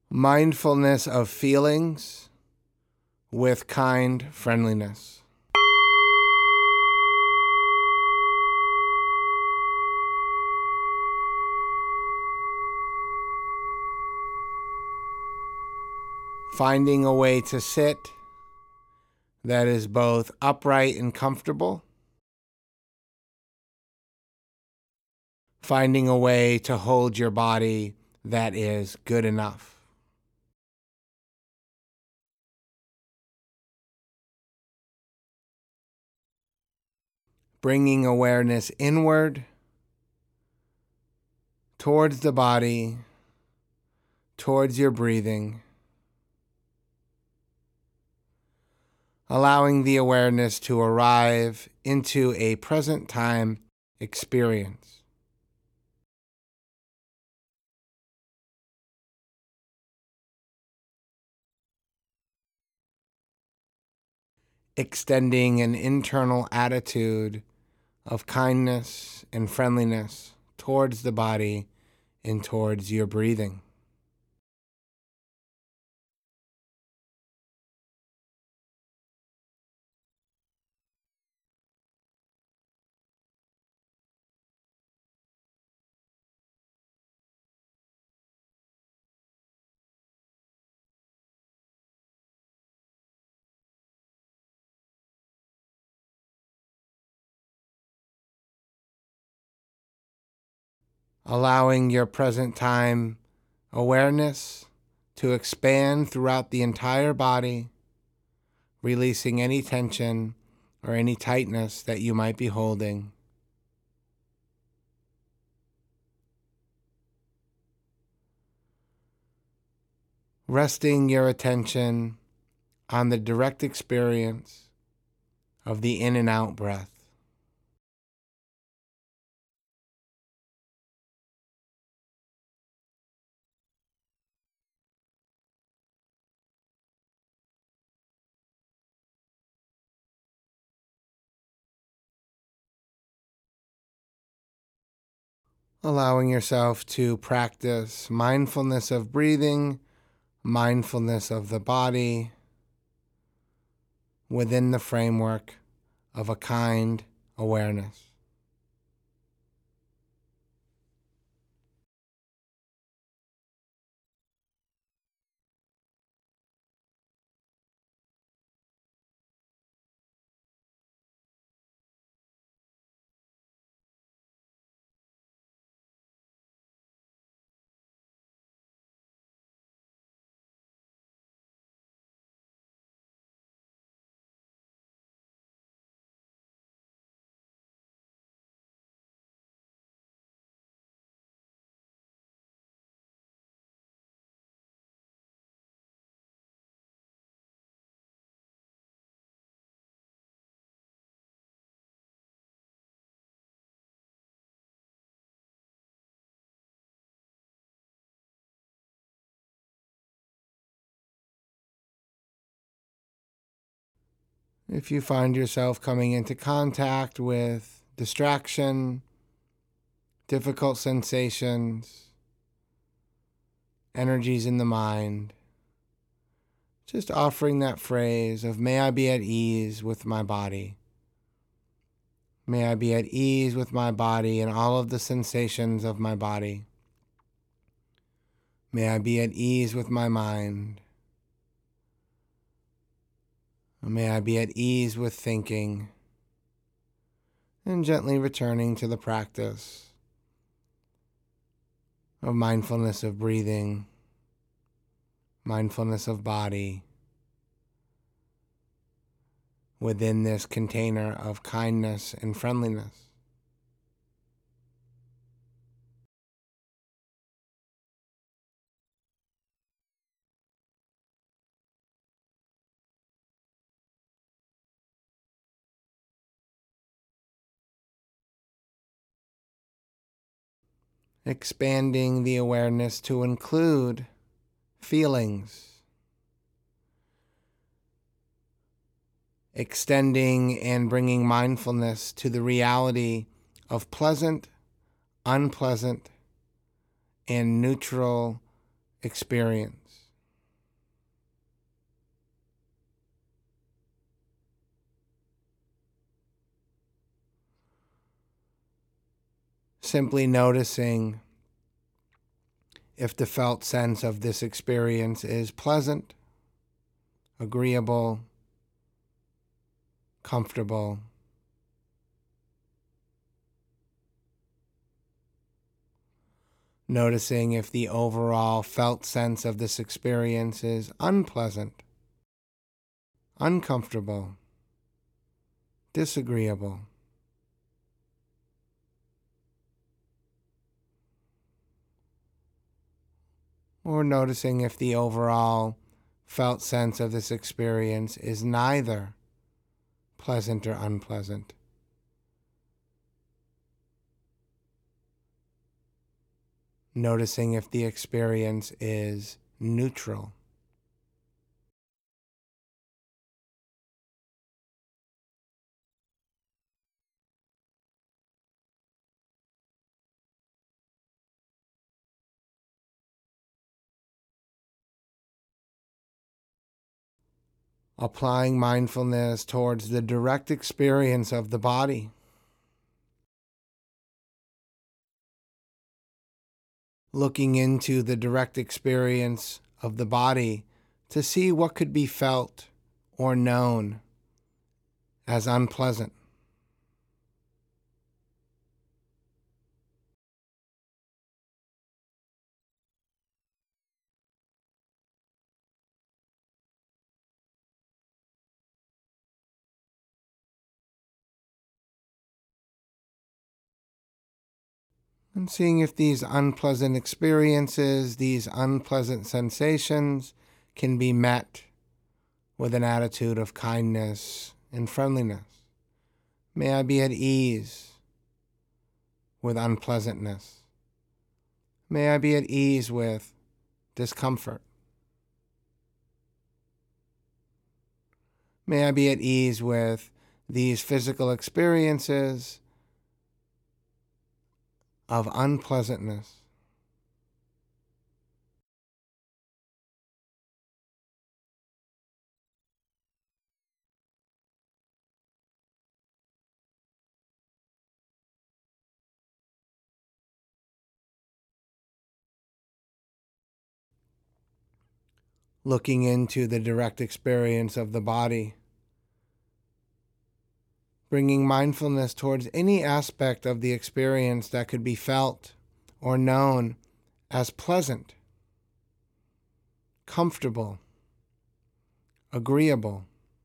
Mindfulness of feelings with kind friendliness. Finding a way to sit that is both upright and comfortable. Finding a way to hold your body that is good enough. Bringing awareness inward, towards the body, towards your breathing. Allowing the awareness to arrive into a present time experience. Extending an internal attitude of kindness and friendliness towards the body and towards your breathing. Allowing your present time awareness to expand throughout the entire body, releasing any tension or any tightness that you might be holding. Resting your attention on the direct experience of the in and out breath. Allowing yourself to practice mindfulness of breathing, mindfulness of the body, within the framework of a kind awareness. If you find yourself coming into contact with distraction, difficult sensations, energies in the mind, just offering that phrase of, may I be at ease with my body. May I be at ease with my body and all of the sensations of my body. May I be at ease with my mind. May I be at ease with thinking. And gently returning to the practice of mindfulness of breathing, mindfulness of body, within this container of kindness and friendliness. Expanding the awareness to include feelings. Extending and bringing mindfulness to the reality of pleasant, unpleasant, and neutral experience. Simply noticing if the felt sense of this experience is pleasant, agreeable, comfortable. Noticing if the overall felt sense of this experience is unpleasant, uncomfortable, disagreeable. Or noticing if the overall felt sense of this experience is neither pleasant or unpleasant. Noticing if the experience is neutral. Applying mindfulness towards the direct experience of the body. Looking into the direct experience of the body to see what could be felt or known as unpleasant. And seeing if these unpleasant experiences, these unpleasant sensations can be met with an attitude of kindness and friendliness. May I be at ease with unpleasantness. May I be at ease with discomfort. May I be at ease with these physical experiences of unpleasantness. Looking into the direct experience of the body, bringing mindfulness towards any aspect of the experience that could be felt or known as pleasant, comfortable, agreeable.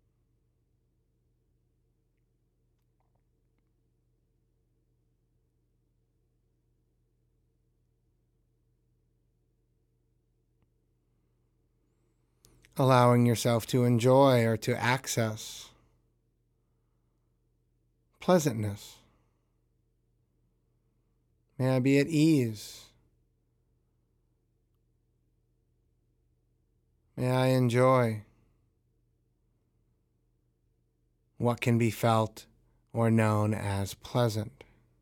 Allowing yourself to enjoy or to access pleasantness. May I be at ease. May I enjoy what can be felt or known as pleasant.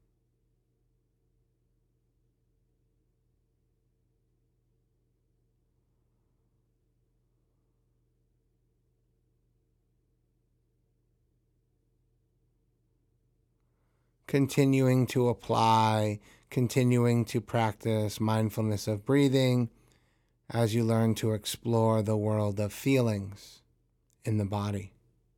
Continuing to apply, continuing to practice mindfulness of breathing as you learn to explore the world of feelings in the body.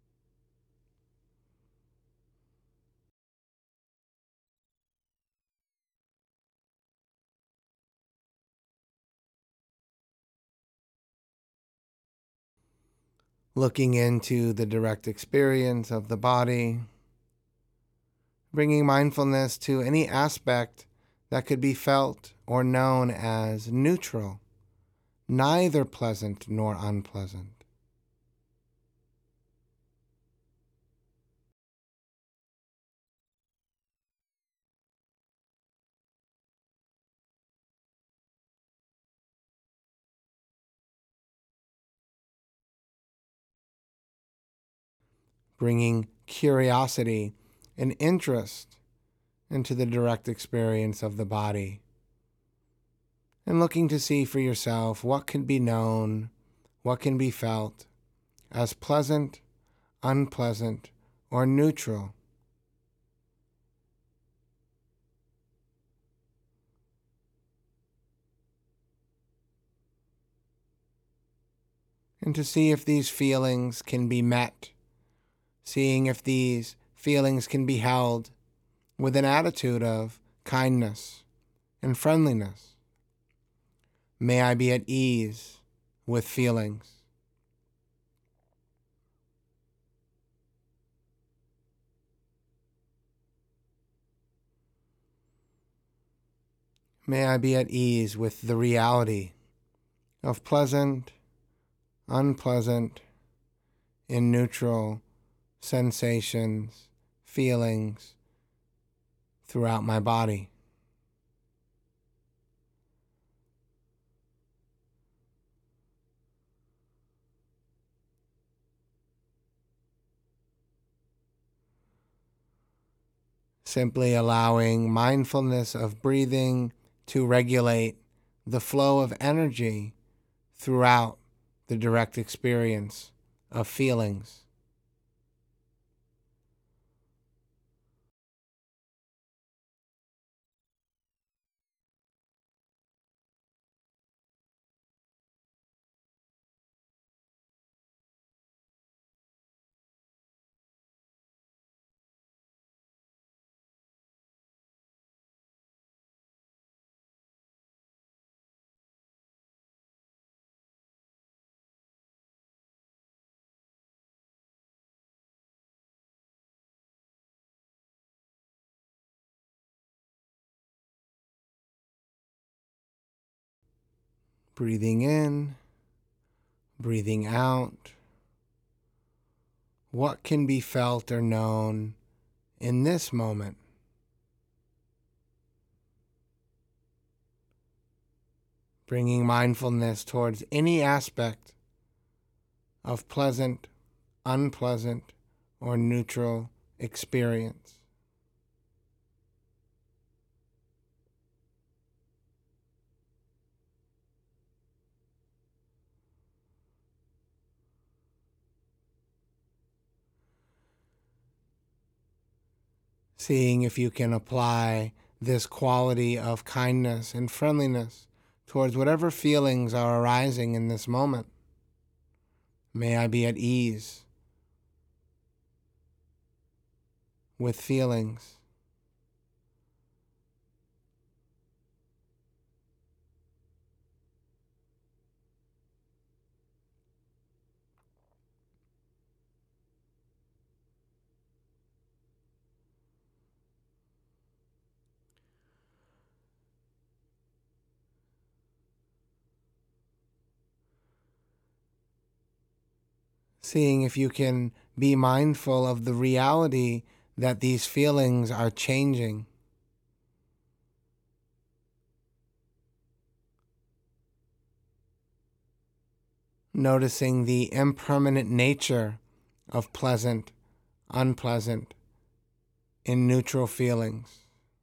Looking into the direct experience of the body, bringing mindfulness to any aspect that could be felt or known as neutral, neither pleasant nor unpleasant. Bringing curiosity and interest into the direct experience of the body, and looking to see for yourself what can be known, what can be felt as pleasant, unpleasant, or neutral. And to see if these feelings can be met, seeing if these feelings can be held with an attitude of kindness and friendliness. May I be at ease with feelings. May I be at ease with the reality of pleasant, unpleasant, and neutral sensations, feelings throughout my body. Simply allowing mindfulness of breathing to regulate the flow of energy throughout the direct experience of feelings. Breathing in, breathing out. What can be felt or known in this moment? Bringing mindfulness towards any aspect of pleasant, unpleasant, or neutral experience. Seeing if you can apply this quality of kindness and friendliness towards whatever feelings are arising in this moment. May I be at ease with feelings. Seeing if you can be mindful of the reality that these feelings are changing. Noticing the impermanent nature of pleasant, unpleasant, and neutral feelings.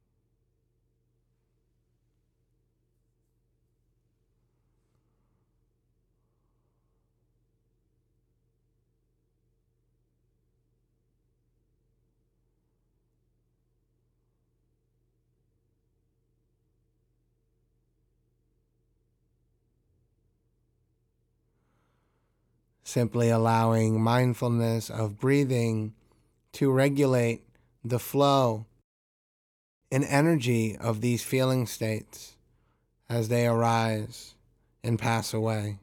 Simply allowing mindfulness of breathing to regulate the flow and energy of these feeling states as they arise and pass away.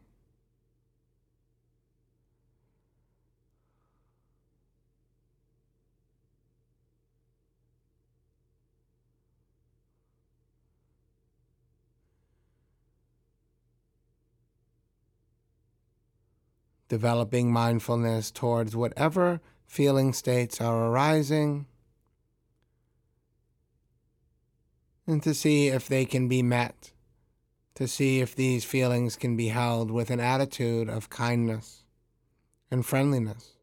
Developing mindfulness towards whatever feeling states are arising, and to see if they can be met, to see if these feelings can be held with an attitude of kindness and friendliness.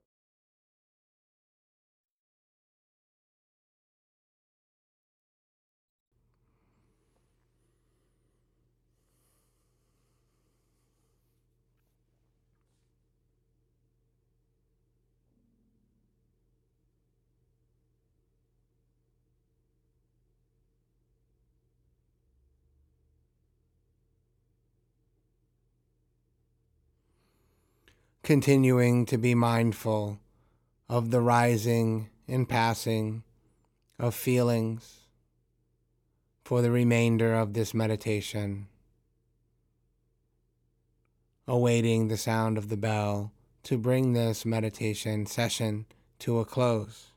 continuing to be mindful of the rising and passing of feelings for the remainder of this meditation, awaiting the sound of the bell to bring this meditation session to a close.